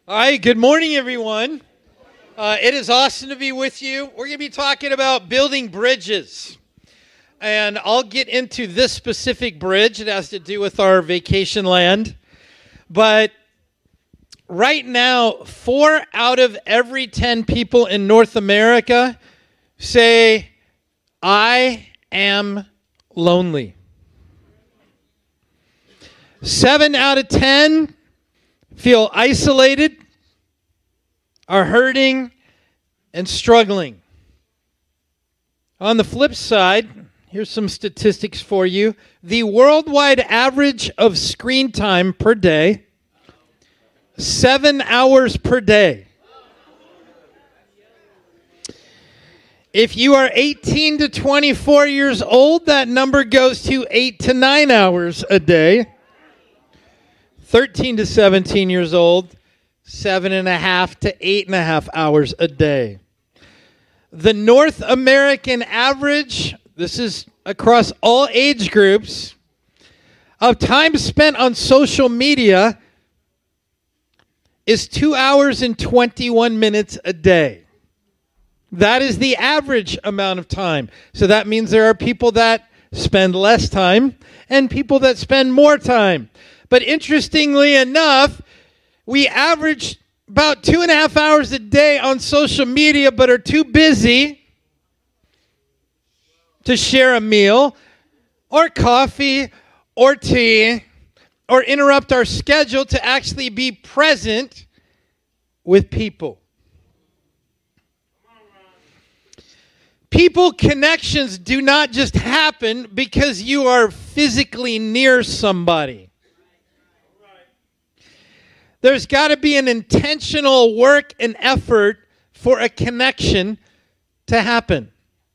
All right, good morning, everyone. It is awesome to be with you. We're going to be talking about building bridges. And I'll get into this specific bridge. It has to do with our vacation land. But right now, 4 out of every 10 people in North America say, I am lonely. 7 out of 10 feel isolated, are hurting, and struggling. On the flip side, here's some statistics for you. The worldwide average of screen time per day, 7 hours per day. If you are 18 to 24 years old, that number goes to 8 to 9 hours a day. 13 to 17 years old, 7.5 to 8.5 hours a day. The North American average, this is across all age groups, of time spent on social media is 2 hours and 21 minutes a day. That is the average amount of time. So that means there are people that spend less time and people that spend more time. But interestingly enough, we average about 2.5 hours a day on social media, but are too busy to share a meal or coffee or tea or interrupt our schedule to actually be present with people. People connections do not just happen because you are physically near somebody. There's got to be an intentional work and effort for a connection to happen.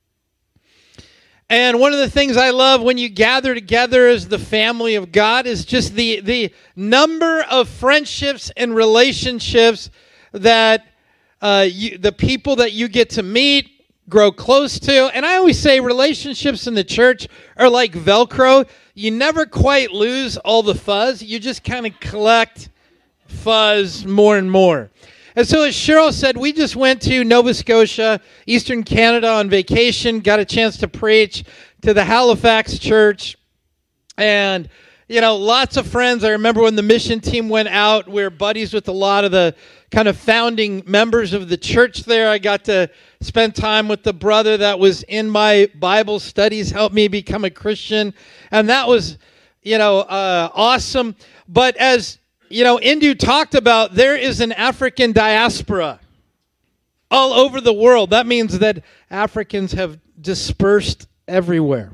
And one of the things I love when you gather together as the family of God is just the number of friendships and relationships that the people that you get to meet, grow close to. And I always say relationships in the church are like Velcro. You never quite lose all the fuzz. You just kind of collect fuzz more and more. And so as Cheryl said, we just went to Nova Scotia, Eastern Canada on vacation, got a chance to preach to the Halifax church. And, you know, lots of friends. I remember when the mission team went out, we were buddies with a lot of the kind of founding members of the church there. I got to spend time with the brother that was in my Bible studies, helped me become a Christian. And that was, awesome. But as Indu talked about, there is an African diaspora all over the world. That means that Africans have dispersed everywhere.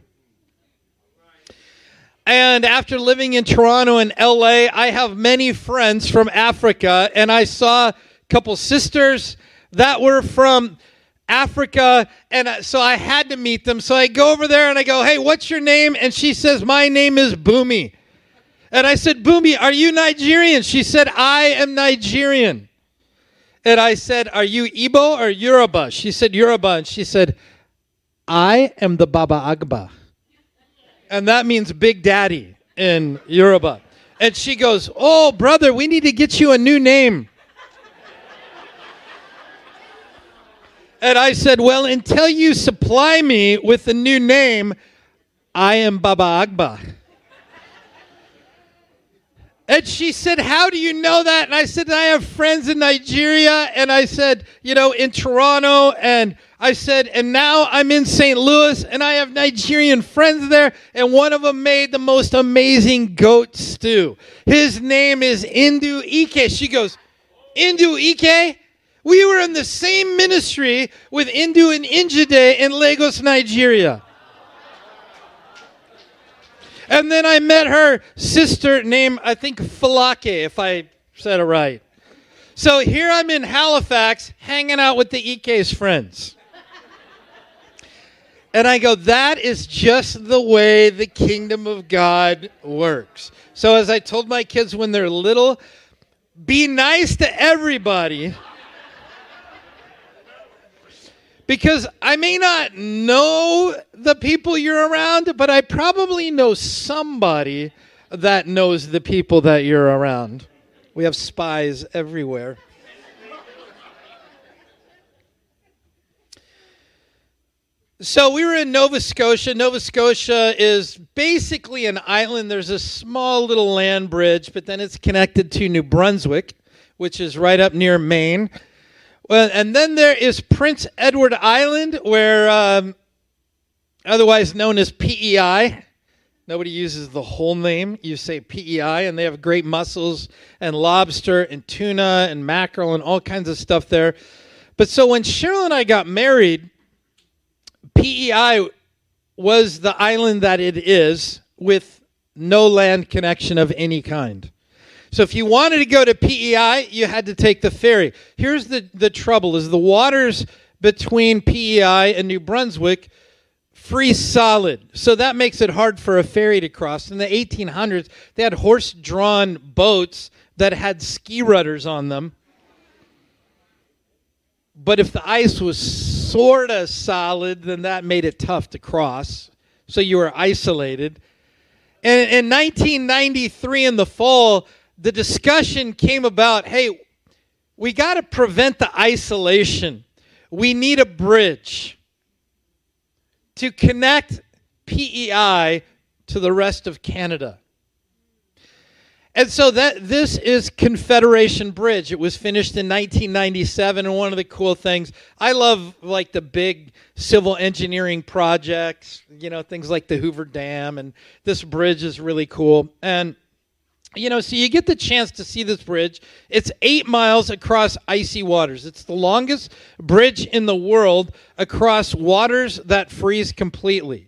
And after living in Toronto and LA, I have many friends from Africa, and I saw a couple sisters that were from Africa, and so I had to meet them. So I go over there and I go, hey, what's your name? And she says, my name is Bumi. And I said, Bumi, are you Nigerian? She said, I am Nigerian. And I said, are you Igbo or Yoruba? She said, Yoruba. And she said, I am the Baba Agba. And that means Big Daddy in Yoruba. And she goes, oh, brother, we need to get you a new name. And I said, well, until you supply me with a new name, I am Baba Agba. And she said, how do you know that? And I said, I have friends in Nigeria. And I said, in Toronto. And I said, and now I'm in St. Louis. And I have Nigerian friends there. And one of them made the most amazing goat stew. His name is Indu Ike. She goes, Indu Ike? We were in the same ministry with Indu and Injide in Lagos, Nigeria. And then I met her sister named, I think, Falake, if I said it right. So here I'm in Halifax hanging out with the Ike's friends. And I go, that is just the way the kingdom of God works. So as I told my kids when they're little, be nice to everybody. Because I may not know the people you're around, but I probably know somebody that knows the people that you're around. We have spies everywhere. So we were in Nova Scotia. Nova Scotia is basically an island. There's a small little land bridge, but then it's connected to New Brunswick, which is right up near Maine. Well, and then there is Prince Edward Island, where otherwise known as PEI. Nobody uses the whole name. You say PEI, and they have great mussels and lobster and tuna and mackerel and all kinds of stuff there. But so when Cheryl and I got married, PEI was the island that it is with no land connection of any kind. So if you wanted to go to PEI, you had to take the ferry. Here's the trouble, is the waters between PEI and New Brunswick freeze solid. So that makes it hard for a ferry to cross. In the 1800s, they had horse-drawn boats that had ski rudders on them. But if the ice was sort of solid, then that made it tough to cross. So you were isolated. And in 1993 in the fall, the discussion came about, hey, we got to prevent the isolation. We need a bridge to connect PEI to the rest of Canada. And so this is Confederation Bridge. It was finished in 1997, and one of the cool things, I love like the big civil engineering projects, things like the Hoover Dam, and this bridge is really cool. And, so you get the chance to see this bridge. It's 8 miles across icy waters. It's the longest bridge in the world across waters that freeze completely.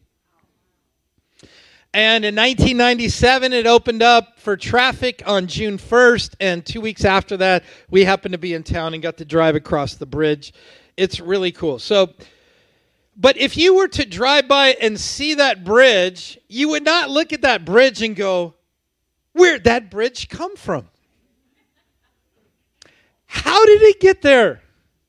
And in 1997, it opened up for traffic on June 1st, and 2 weeks after that, we happened to be in town and got to drive across the bridge. It's really cool. But if you were to drive by and see that bridge, you would not look at that bridge and go, where'd that bridge come from? How did it get there?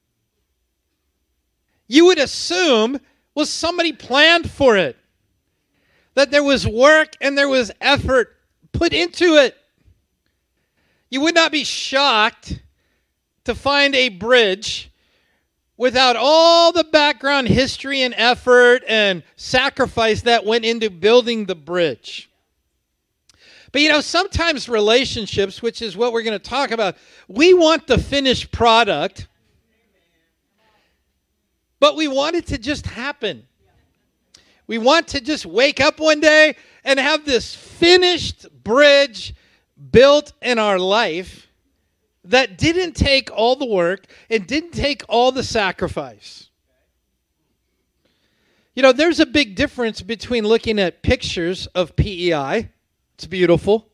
You would assume, well, somebody planned for it. That there was work and there was effort put into it. You would not be shocked to find a bridge without all the background history and effort and sacrifice that went into building the bridge. But sometimes relationships, which is what we're going to talk about, we want the finished product, but we want it to just happen. We want to just wake up one day and have this finished bridge built in our life that didn't take all the work and didn't take all the sacrifice. There's a big difference between looking at pictures of PEI, it's beautiful,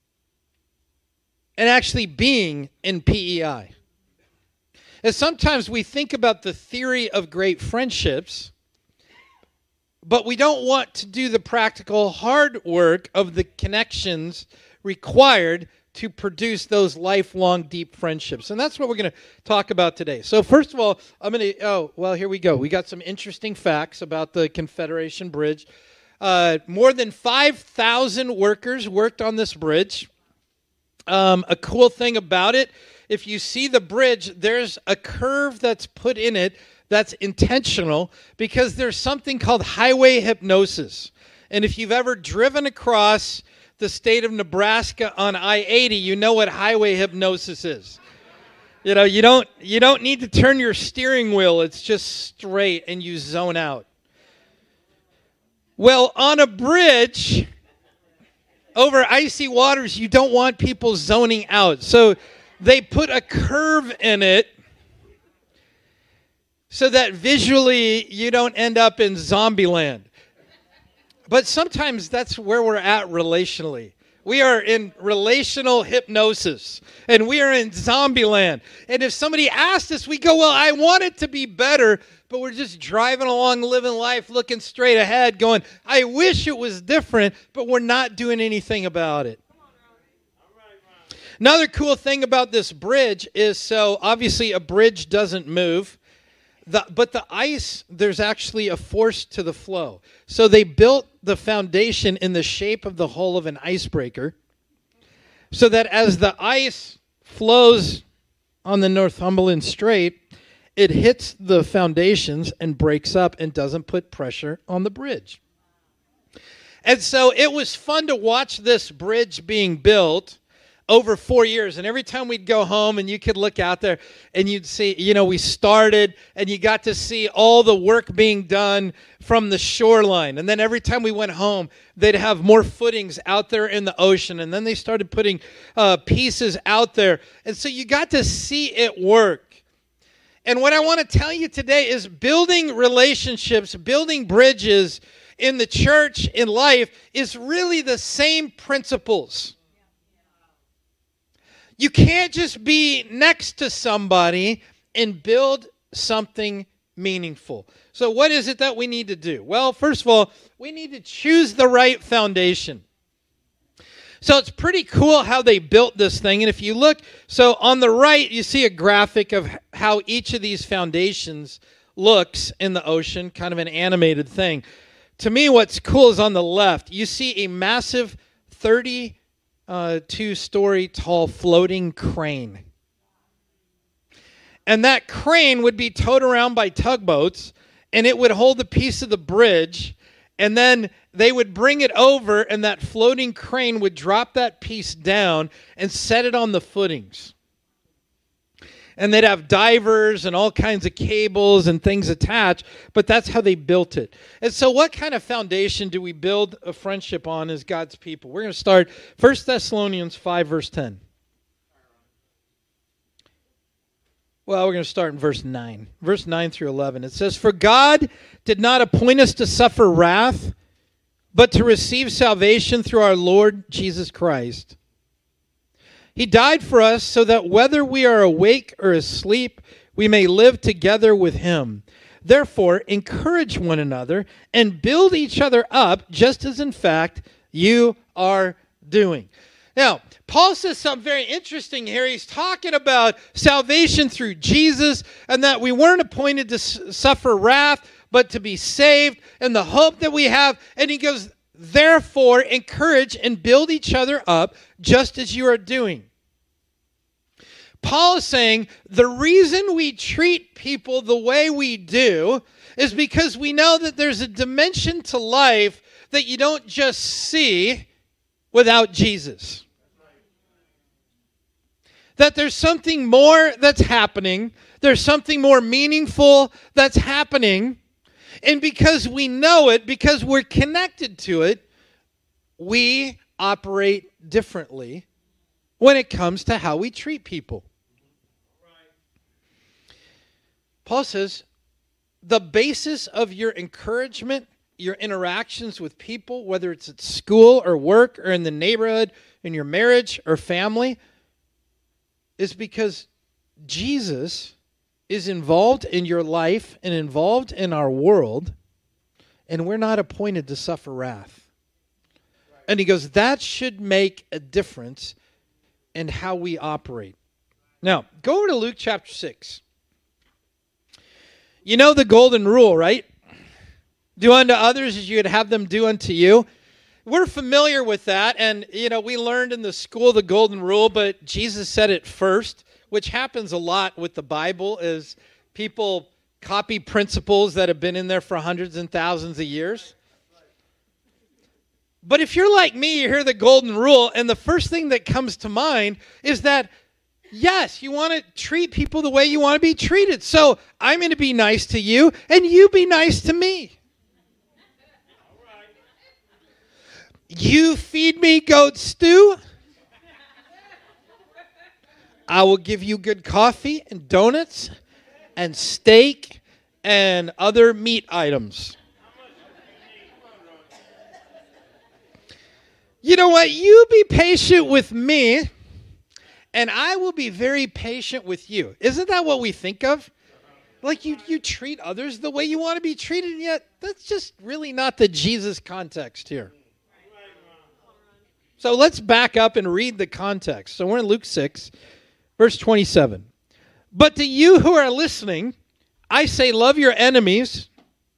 and actually being in PEI. And sometimes we think about the theory of great friendships, but we don't want to do the practical hard work of the connections required to produce those lifelong deep friendships. And that's what we're going to talk about today. So first of all, here we go. We got some interesting facts about the Confederation Bridge. More than 5,000 workers worked on this bridge. A cool thing about it, if you see the bridge, there's a curve that's put in it that's intentional because there's something called highway hypnosis. And if you've ever driven across the state of Nebraska on I-80, you know what highway hypnosis is. You don't need to turn your steering wheel. It's just straight and you zone out. Well, on a bridge over icy waters, you don't want people zoning out. So they put a curve in it so that visually you don't end up in zombie land. But sometimes that's where we're at relationally. We are in relational hypnosis, and we are in zombie land. And if somebody asked us, we go, well, I want it to be better, but we're just driving along, living life, looking straight ahead, going, I wish it was different, but we're not doing anything about it. Another cool thing about this bridge is, so obviously a bridge doesn't move. But the ice, there's actually a force to the flow. So they built the foundation in the shape of the hull of an icebreaker so that as the ice flows on the Northumberland Strait, it hits the foundations and breaks up and doesn't put pressure on the bridge. And so it was fun to watch this bridge being built over 4 years. And every time we'd go home and you could look out there and you'd see, we started and you got to see all the work being done from the shoreline. And then every time we went home, they'd have more footings out there in the ocean. And then they started putting pieces out there. And so you got to see it work. And what I want to tell you today is building relationships, building bridges in the church, in life, is really the same principles. You can't just be next to somebody and build something meaningful. So what is it that we need to do? Well, first of all, we need to choose the right foundation. So it's pretty cool how they built this thing. And if you look, so on the right, you see a graphic of how each of these foundations looks in the ocean, kind of an animated thing. To me, what's cool is on the left, you see a massive 32-story tall floating crane. And that crane would be towed around by tugboats, and it would hold a piece of the bridge, and then they would bring it over, and that floating crane would drop that piece down and set it on the footings. And they'd have divers and all kinds of cables and things attached, but that's how they built it. And so what kind of foundation do we build a friendship on as God's people? We're going to start 1 Thessalonians 5, verse 10. Well, we're going to start in verse 9. Verse 9 through 11. It says, "For God did not appoint us to suffer wrath, but to receive salvation through our Lord Jesus Christ. He died for us so that whether we are awake or asleep, we may live together with him. Therefore, encourage one another and build each other up, just as in fact you are doing." Now, Paul says something very interesting here. He's talking about salvation through Jesus and that we weren't appointed to suffer wrath, but to be saved, and the hope that we have. And he goes, therefore, encourage and build each other up just as you are doing. Paul is saying the reason we treat people the way we do is because we know that there's a dimension to life that you don't just see without Jesus. That there's something more that's happening. There's something more meaningful that's happening. And because we know it, because we're connected to it, we operate differently when it comes to how we treat people. Paul says, the basis of your encouragement, your interactions with people, whether it's at school or work or in the neighborhood, in your marriage or family, is because Jesus is involved in your life and involved in our world, and we're not appointed to suffer wrath. And he goes, that should make a difference in how we operate. Now, go over to Luke chapter 6. You know the golden rule, right? Do unto others as you would have them do unto you. We're familiar with that, and we learned in the school the golden rule, but Jesus said it first, which happens a lot with the Bible, is people copy principles that have been in there for hundreds and thousands of years. But if you're like me, you hear the golden rule, and the first thing that comes to mind is that, yes, you want to treat people the way you want to be treated. So I'm going to be nice to you, and you be nice to me. You feed me goat stew, I will give you good coffee and donuts and steak and other meat items. You know what? You be patient with me, and I will be very patient with you. Isn't that what we think of? Like you treat others the way you want to be treated, and yet that's just really not the Jesus context here. So let's back up and read the context. So we're in Luke 6, verse 27. But to you who are listening, I say, love your enemies.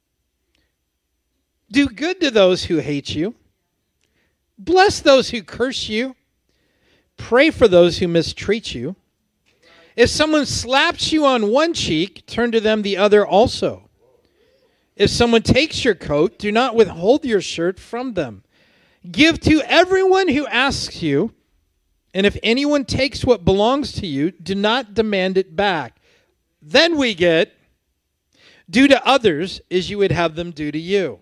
Do good to those who hate you. Bless those who curse you. Pray for those who mistreat you. If someone slaps you on one cheek, turn to them the other also. If someone takes your coat, do not withhold your shirt from them. Give to everyone who asks you, and if anyone takes what belongs to you, do not demand it back. Then we get, do to others as you would have them do to you.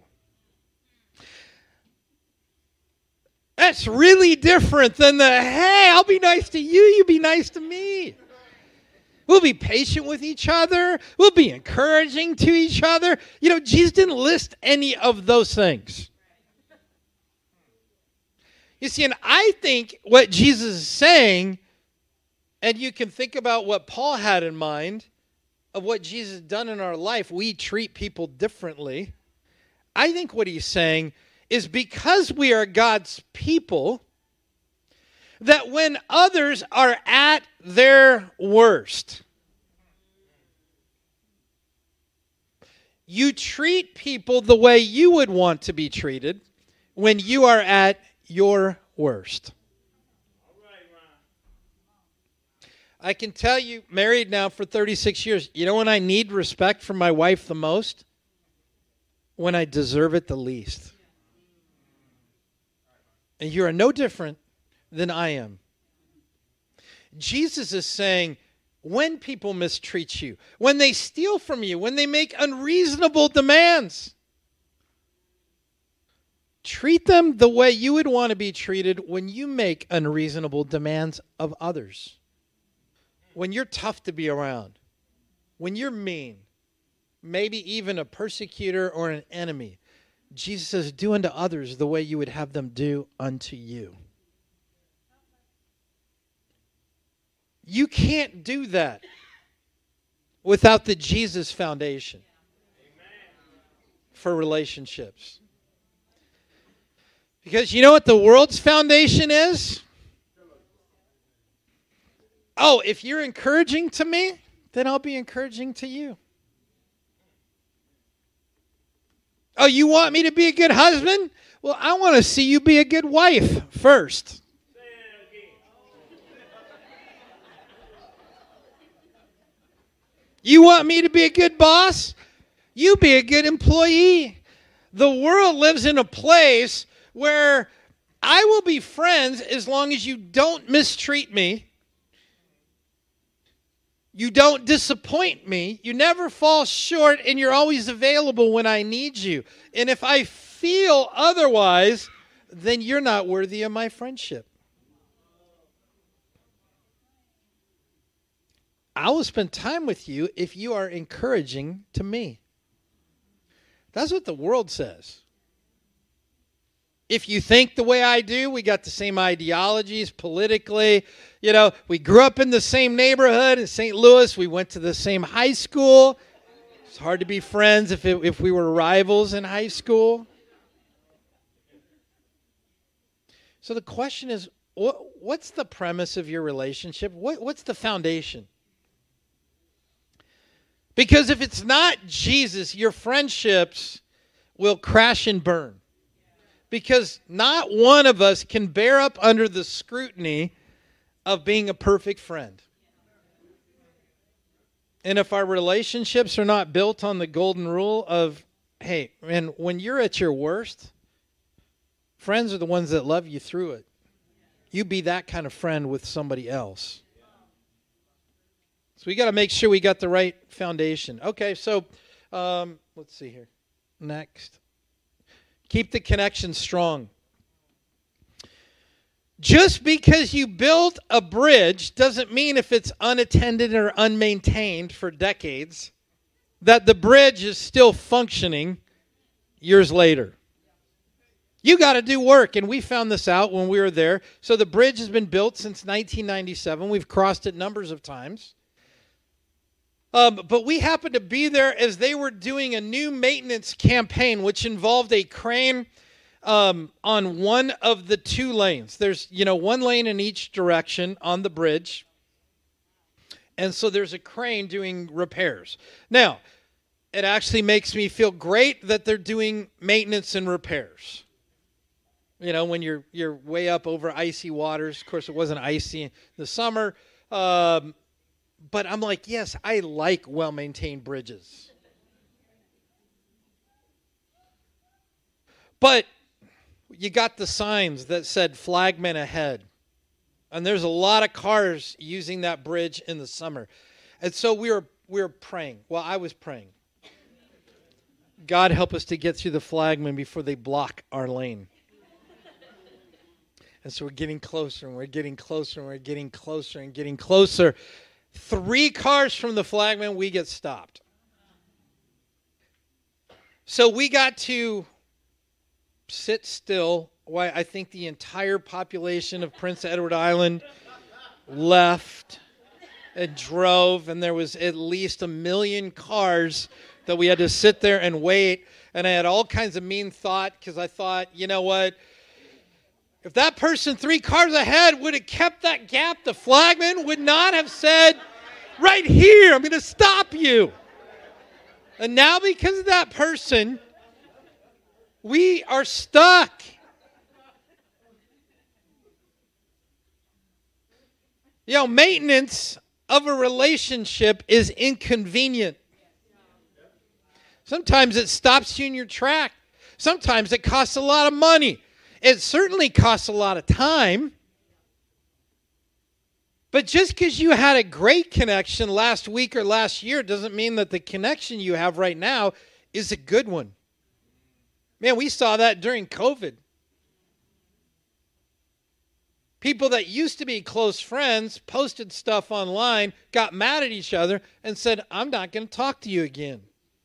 That's really different than the, hey, I'll be nice to you, you be nice to me. We'll be patient with each other. We'll be encouraging to each other. You know, Jesus didn't list any of those things. You see, and I think what Jesus is saying, and you can think about what Paul had in mind of what Jesus has done in our life, we treat people differently. I think what he's saying is because we are God's people, that when others are at their worst, you treat people the way you would want to be treated when you are at your worst. I can tell you, married now for 36 years, you know when I need respect from my wife the most? When I deserve it the least. And you are no different than I am. Jesus is saying, when people mistreat you, when they steal from you, when they make unreasonable demands, treat them the way you would want to be treated when you make unreasonable demands of others. When you're tough to be around, when you're mean, maybe even a persecutor or an enemy, Jesus says, do unto others the way you would have them do unto you. You can't do that without the Jesus foundation for relationships. Because you know what the world's foundation is? Oh, if you're encouraging to me, then I'll be encouraging to you. Oh, you want me to be a good husband? Well, I want to see you be a good wife first. You want me to be a good boss? You be a good employee. The world lives in a place where I will be friends as long as you don't mistreat me. You don't disappoint me. You never fall short, and you're always available when I need you. And if I feel otherwise, then you're not worthy of my friendship. I will spend time with you if you are encouraging to me. That's what the world says. If you think the way I do, we got the same ideologies politically. You know, we grew up in the same neighborhood in St. Louis. We went to the same high school. It's hard to be friends if we were rivals in high school. So the question is, what's the premise of your relationship? What's the foundation? Because if it's not Jesus, your friendships will crash and burn. Because not one of us can bear up under the scrutiny of being a perfect friend. And if our relationships are not built on the golden rule of, hey, and when you're at your worst, friends are the ones that love you through it. You be that kind of friend with somebody else. So we got to make sure we got the right foundation. Okay, so let's see here. Next. Keep the connection strong. Just because you build a bridge doesn't mean if it's unattended or unmaintained for decades that the bridge is still functioning years later. You got to do work, and we found this out when we were there. So the bridge has been built since 1997. We've crossed it numbers of times. But we happened to be there as they were doing a new maintenance campaign, which involved a crane on one of the two lanes. There's, one lane in each direction on the bridge. And so there's a crane doing repairs. Now, it actually makes me feel great that they're doing maintenance and repairs. When you're way up over icy waters. Of course, it wasn't icy in the summer. But I'm like, yes, I like well-maintained bridges. But you got the signs that said flagman ahead. And there's a lot of cars using that bridge in the summer. And so we were praying. Well, I was praying. God help us to get through the flagman before they block our lane. And so we're getting closer, and we're getting closer, and we're getting closer, and getting closer. 3 cars from the flagman, we get stopped. So we got to sit still while I think the entire population of Prince Edward Island left and drove, and there was at least 1 million cars that we had to sit there and wait. And I had all kinds of mean thought, because I thought, you know what? If that person 3 cars ahead would have kept that gap, the flagman would not have said, right here, I'm going to stop you. And now because of that person, we are stuck. Maintenance of a relationship is inconvenient. Sometimes it stops you in your track. Sometimes it costs a lot of money. It certainly costs a lot of time. But just because you had a great connection last week or last year doesn't mean that the connection you have right now is a good one. Man, we saw that during COVID. People that used to be close friends posted stuff online, got mad at each other, and said, I'm not going to talk to you again.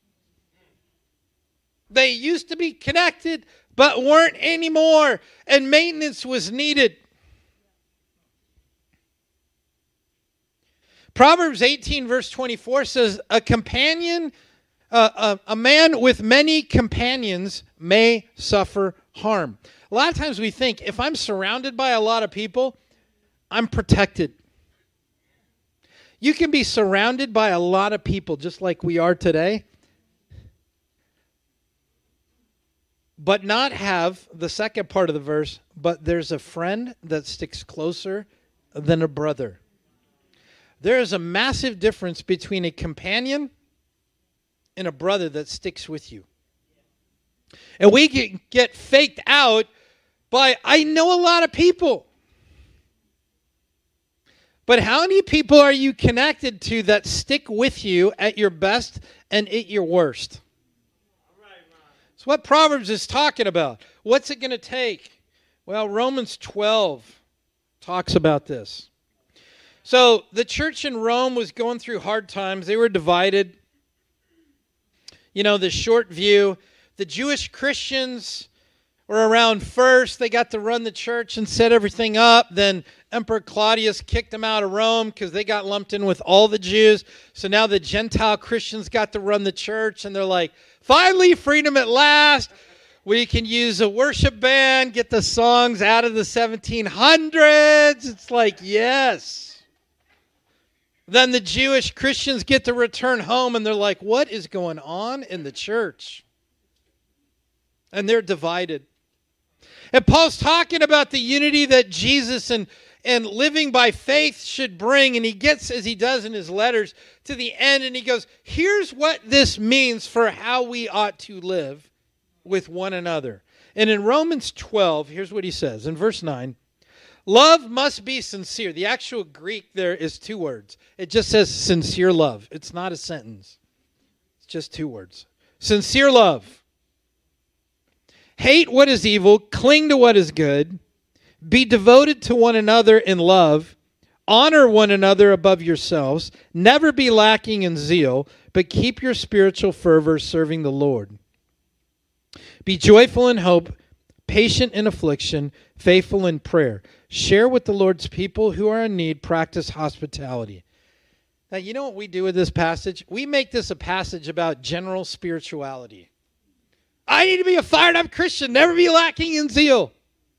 They used to be connected, but weren't anymore, and maintenance was needed. Proverbs 18, verse 24 says, a man with many companions may suffer harm. A lot of times we think, if I'm surrounded by a lot of people, I'm protected. You can be surrounded by a lot of people, just like we are today, but not have the second part of the verse, but there's a friend that sticks closer than a brother. There is a massive difference between a companion and a brother that sticks with you. And we can get faked out by, I know a lot of people. But how many people are you connected to that stick with you at your best and at your worst? That's what Proverbs is talking about. What's it going to take? Well, Romans 12 talks about this. So the church in Rome was going through hard times. They were divided. The short view. The Jewish Christians were around first. They got to run the church and set everything up. Then Emperor Claudius kicked them out of Rome because they got lumped in with all the Jews. So now the Gentile Christians got to run the church, and they're like, finally, freedom at last. We can use a worship band, get the songs out of the 1700s. It's like, yes. Then the Jewish Christians get to return home, and they're like, what is going on in the church? And they're divided. And Paul's talking about the unity that Jesus and living by faith should bring. And he gets, as he does in his letters, to the end, and he goes, here's what this means for how we ought to live with one another. And in Romans 12, here's what he says. In verse 9, love must be sincere. The actual Greek there is 2 words. It just says sincere love. It's not a sentence. It's just 2 words. Sincere love. Hate what is evil, cling to what is good, be devoted to one another in love, honor one another above yourselves, never be lacking in zeal, but keep your spiritual fervor serving the Lord. Be joyful in hope, patient in affliction, faithful in prayer. Share with the Lord's people who are in need, practice hospitality. Now, you know what we do with this passage? We make this a passage about general spirituality. I need to be a fired up Christian, never be lacking in zeal.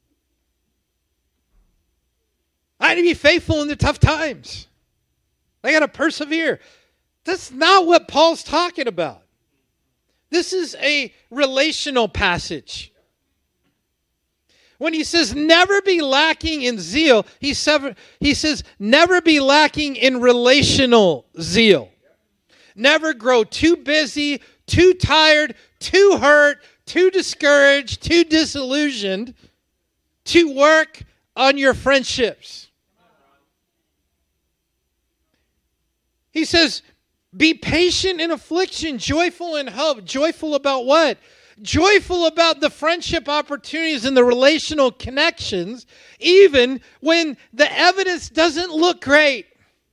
I need to be faithful in the tough times. I got to persevere. That's not what Paul's talking about. This is a relational passage. When he says never be lacking in zeal, he says never be lacking in relational zeal. Never grow too busy, too tired, too hurt, too discouraged, too disillusioned to work on your friendships. He says, be patient in affliction, joyful in hope. Joyful about what? Joyful about the friendship opportunities and the relational connections, even when the evidence doesn't look great.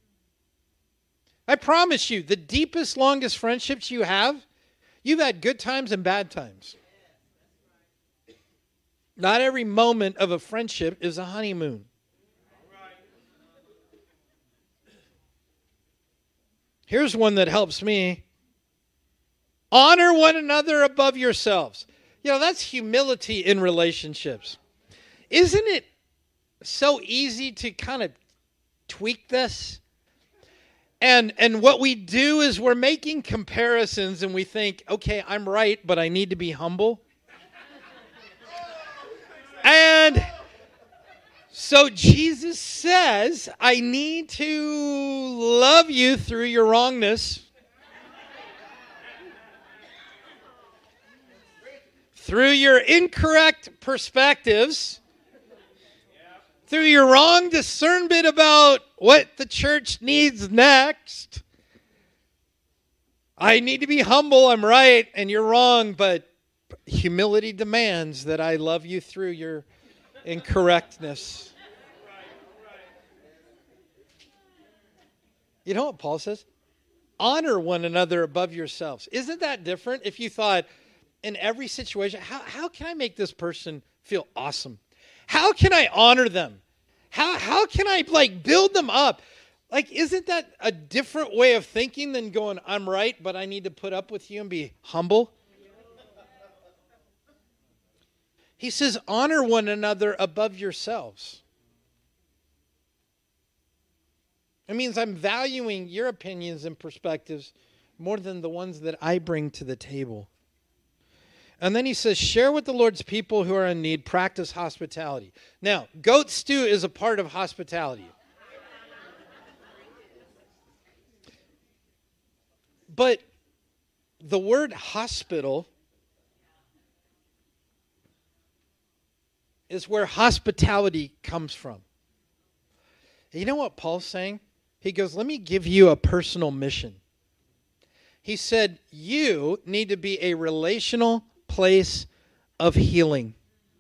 I promise you, the deepest, longest friendships you have, you've had good times and bad times. Not every moment of a friendship is a honeymoon. Here's one that helps me. Honor one another above yourselves. You know, that's humility in relationships. Isn't it so easy to kind of tweak this? And what we do is we're making comparisons and we think, okay, I'm right, but I need to be humble. And so Jesus says, I need to love you through your wrongness, through your incorrect perspectives, through your wrong discernment about what the church needs next. I need to be humble, I'm right, and you're wrong, but humility demands that I love you through your incorrectness. You know what Paul says? Honor one another above yourselves. Isn't that different if you thought, in every situation, how can I make this person feel awesome? How can I honor them? How can I build them up? Isn't that a different way of thinking than going, I'm right, but I need to put up with you and be humble? He says, honor one another above yourselves. It means I'm valuing your opinions and perspectives more than the ones that I bring to the table. And then he says, share with the Lord's people who are in need, practice hospitality. Now, goat stew is a part of hospitality. But the word hospital is where hospitality comes from. You know what Paul's saying? He goes, let me give you a personal mission. He said, you need to be a relational place of healing.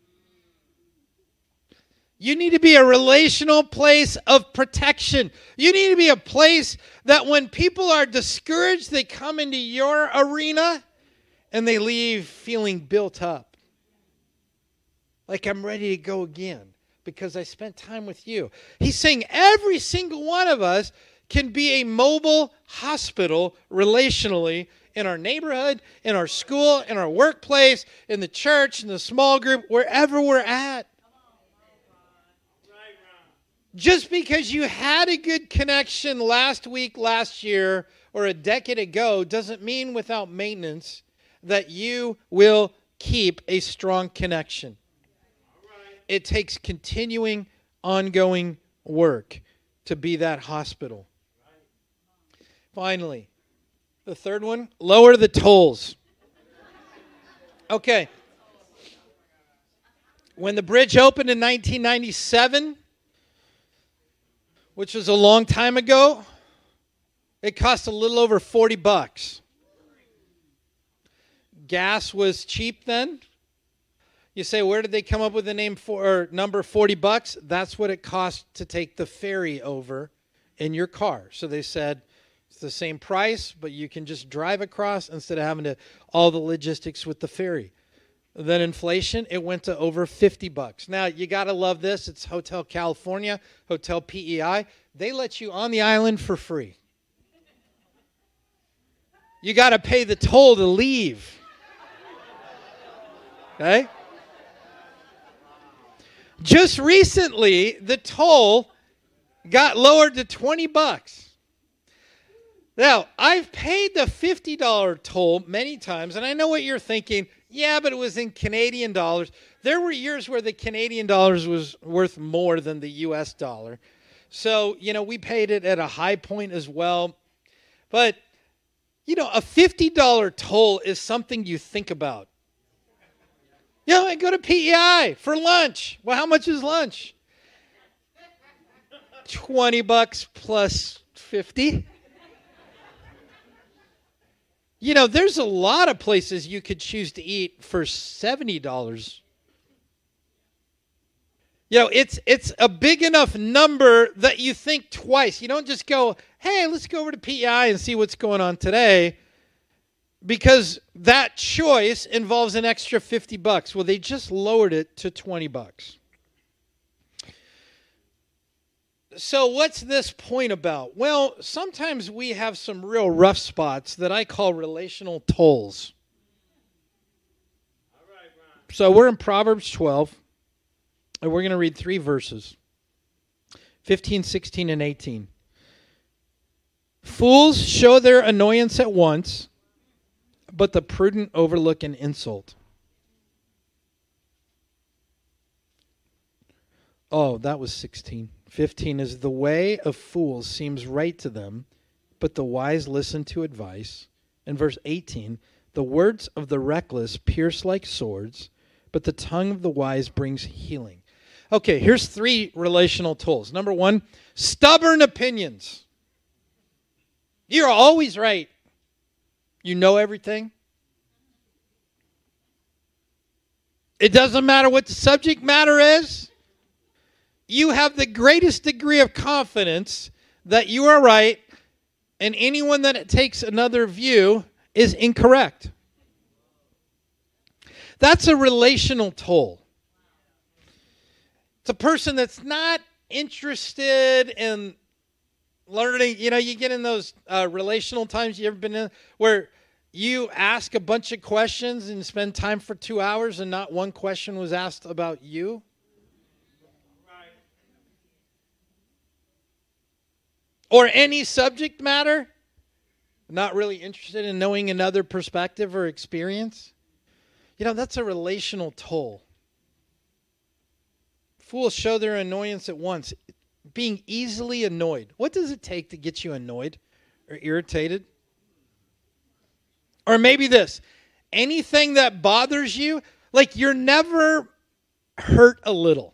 You need to be a relational place of protection. You need to be a place that when people are discouraged, they come into your arena and they leave feeling built up. Like I'm ready to go again because I spent time with you. He's saying every single one of us can be a mobile hospital relationally in our neighborhood, in our school, in our workplace, in the church, in the small group, wherever we're at. Just because you had a good connection last week, last year, or a decade ago doesn't mean without maintenance that you will keep a strong connection. It takes continuing, ongoing work to be that hospital. Finally, the third one, lower the tolls. Okay. When the bridge opened in 1997, which was a long time ago, it cost a little over $40. Gas was cheap then. You say, where did they come up with the name number $40? That's what it cost to take the ferry over in your car. So they said it's the same price, but you can just drive across instead of having to all the logistics with the ferry. Then inflation, it went to over $50. Now, you got to love this. It's Hotel California, Hotel PEI. They let you on the island for free. You got to pay the toll to leave. Okay? Just recently, the toll got lowered to $20. Now, I've paid the $50 toll many times, and I know what you're thinking. Yeah, but it was in Canadian dollars. There were years where the Canadian dollars was worth more than the U.S. dollar. So, we paid it at a high point as well. But, a $50 toll is something you think about. I go to PEI for lunch. Well, how much is lunch? $20 plus 50. There's a lot of places you could choose to eat for $70. It's a big enough number that you think twice. You don't just go, hey, let's go over to PEI and see what's going on today, because that choice involves an extra $50. Well, they just lowered it to $20. So what's this point about? Well, sometimes we have some real rough spots that I call relational tolls. All right, Ron. So we're in Proverbs 12, and we're going to read 3 verses, 15, 16, and 18. Fools show their annoyance at once, but the prudent overlook an insult. Oh, that was 16. 15 is the way of fools seems right to them, but the wise listen to advice. And verse 18, the words of the reckless pierce like swords, but the tongue of the wise brings healing. Okay, here's 3 relational tools. Number 1, stubborn opinions. You're always right. You know everything. It doesn't matter what the subject matter is. You have the greatest degree of confidence that you are right, and anyone that takes another view is incorrect. That's a relational toll. It's a person that's not interested in learning. You get in those relational times you ever been in where you ask a bunch of questions and spend time for 2 hours and not one question was asked about you. Or any subject matter, not really interested in knowing another perspective or experience. That's a relational toll. Fools show their annoyance at once, being easily annoyed. What does it take to get you annoyed or irritated? Or maybe this, anything that bothers you, like you're never hurt a little.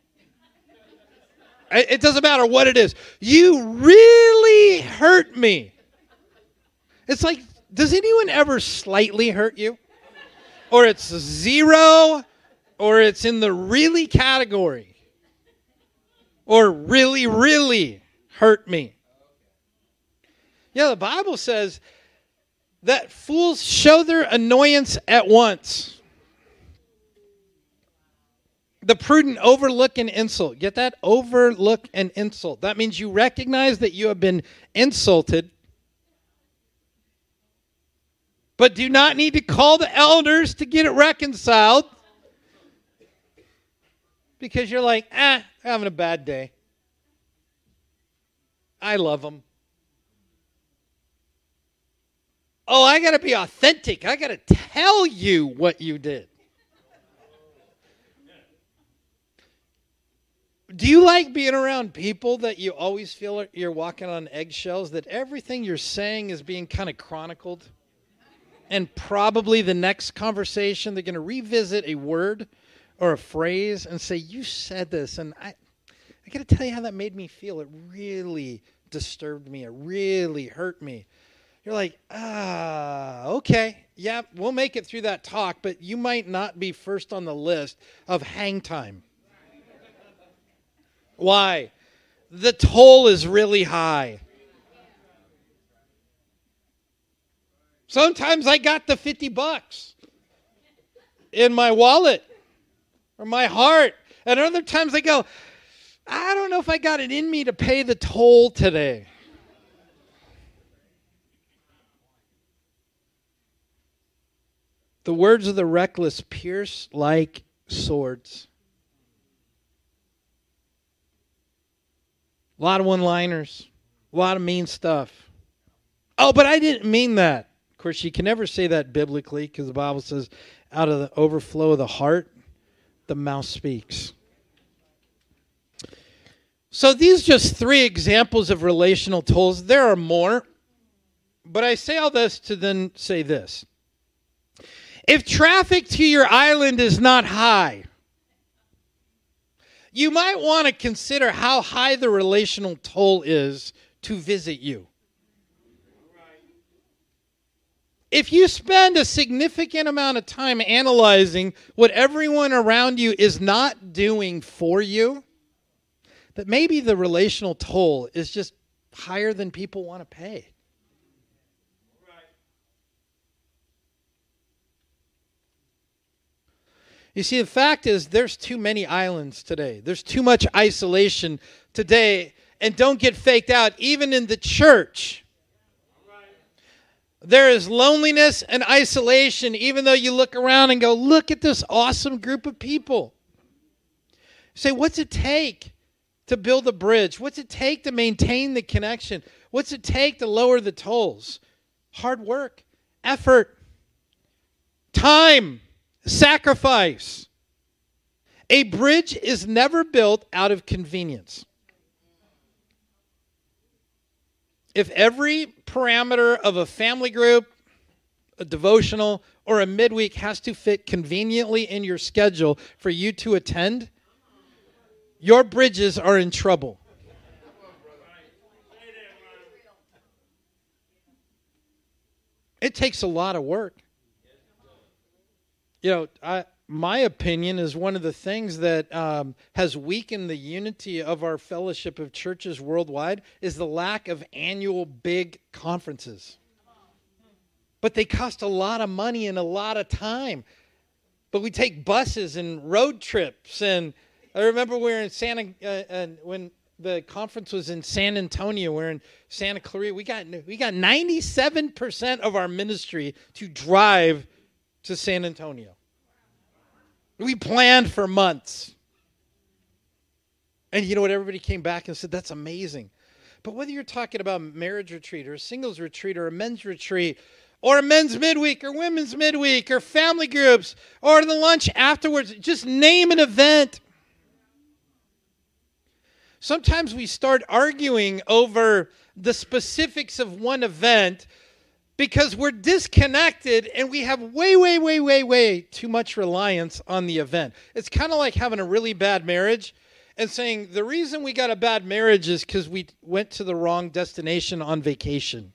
It doesn't matter what it is. You really hurt me. It's like, does anyone ever slightly hurt you? Or it's 0, or it's in the really category. Or really, really hurt me. The Bible says that fools show their annoyance at once. The prudent overlook an insult. Get that? Overlook an insult. That means you recognize that you have been insulted, but do not need to call the elders to get it reconciled, because you're like, they're having a bad day. I love them. Oh, I got to be authentic. I got to tell you what you did. Do you like being around people that you always feel you're walking on eggshells, that everything you're saying is being kind of chronicled? And probably the next conversation, they're going to revisit a word or a phrase and say, you said this, and I got to tell you how that made me feel. It really disturbed me. It really hurt me. You're like, okay. Yeah, we'll make it through that talk, but you might not be first on the list of hang time. Why? The toll is really high. Sometimes I got the $50 in my wallet or my heart. And other times I go, I don't know if I got it in me to pay the toll today. The words of the reckless pierce like swords. A lot of one-liners. A lot of mean stuff. Oh, but I didn't mean that. course, you can never say that biblically because the Bible says out of the overflow of the heart, the mouth speaks. So these are just 3 examples of relational tolls. There are more, but I say all this to then say this. If traffic to your island is not high, you might want to consider how high the relational toll is to visit you. If you spend a significant amount of time analyzing what everyone around you is not doing for you, that maybe the relational toll is just higher than people want to pay. You see, the fact is there's too many islands today. There's too much isolation today. And don't get faked out, even in the church. There is loneliness and isolation, even though you look around and go, look at this awesome group of people. You say, what's it take to build a bridge? What's it take to maintain the connection? What's it take to lower the tolls? Hard work, effort, time, sacrifice. A bridge is never built out of convenience. If every parameter of a family group, a devotional, or a midweek has to fit conveniently in your schedule for you to attend, your bridges are in trouble. It takes a lot of work. You know, my opinion is one of the things that has weakened the unity of our fellowship of churches worldwide is the lack of annual big conferences. But they cost a lot of money and a lot of time. But we take buses and road trips. And I remember we were in when the conference was in San Antonio, we're in Santa Clarita. We got 97% of our ministry to drive to San Antonio. We planned for months. And you know what? Everybody came back and said, that's amazing. But whether you're talking about a marriage retreat or a singles retreat or a men's retreat or a men's midweek or women's midweek or family groups or the lunch afterwards, just name an event. Sometimes we start arguing over the specifics of one event because we're disconnected and we have way too much reliance on the event. It's kind of like having a really bad marriage and saying the reason we got a bad marriage is because we went to the wrong destination on vacation.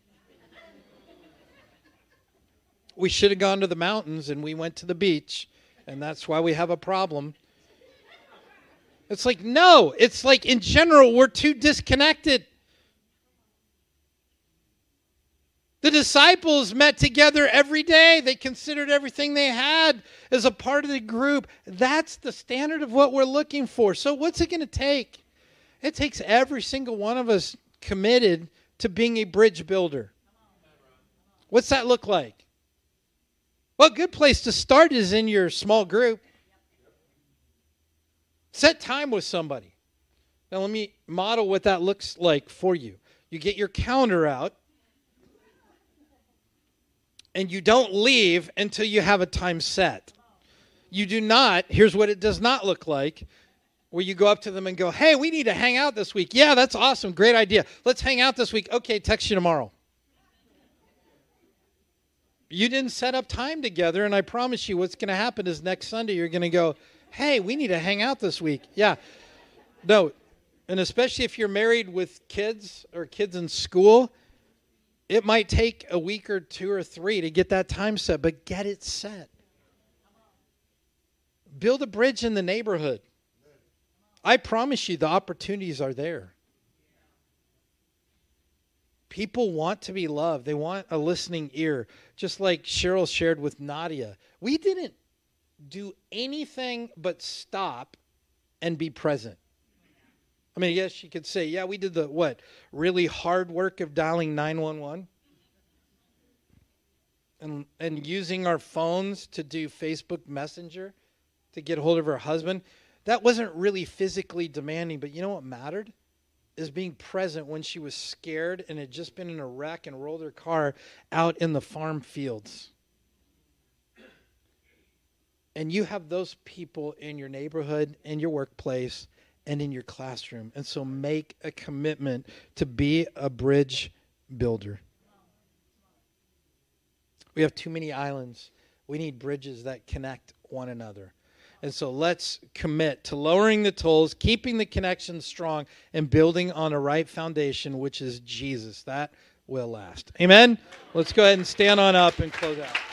We should have gone to the mountains and we went to the beach, and that's why we have a problem. It's like, no, it's like in general, we're too disconnected. The disciples met together every day. They considered everything they had as a part of the group. That's the standard of what we're looking for. So what's it going to take? It takes every single one of us committed to being a bridge builder. What's that look like? Well, a good place to start is in your small group. Set time with somebody. Now let me model what that looks like for you. You get your calendar out. And you don't leave until you have a time set. You do not, here's what it does not look like, where you go up to them and go, hey, we need to hang out this week. Yeah, that's awesome. Great idea. Let's hang out this week. Okay, text you tomorrow. You didn't set up time together, and I promise you what's going to happen is next Sunday you're going to go, hey, we need to hang out this week. Yeah. No, and especially if you're married with kids or kids in school, it might take a week or 2 or 3 to get that time set, but get it set. Build a bridge in the neighborhood. I promise you the opportunities are there. People want to be loved. They want a listening ear, just like Cheryl shared with Nadia. We didn't do anything but stop and be present. I mean, yes, you could say, yeah, we did the, really hard work of dialing 911 and using our phones to do Facebook Messenger to get hold of her husband. That wasn't really physically demanding, but you know what mattered? is being present when she was scared and had just been in a wreck and rolled her car out in the farm fields. And you have those people in your neighborhood, in your workplace, and in your classroom. And so make a commitment to be a bridge builder. We have too many islands. We need bridges that connect one another. And so let's commit to lowering the tolls, keeping the connection strong, and building on a right foundation, which is Jesus. That will last. Amen? Let's go ahead and stand on up and close out.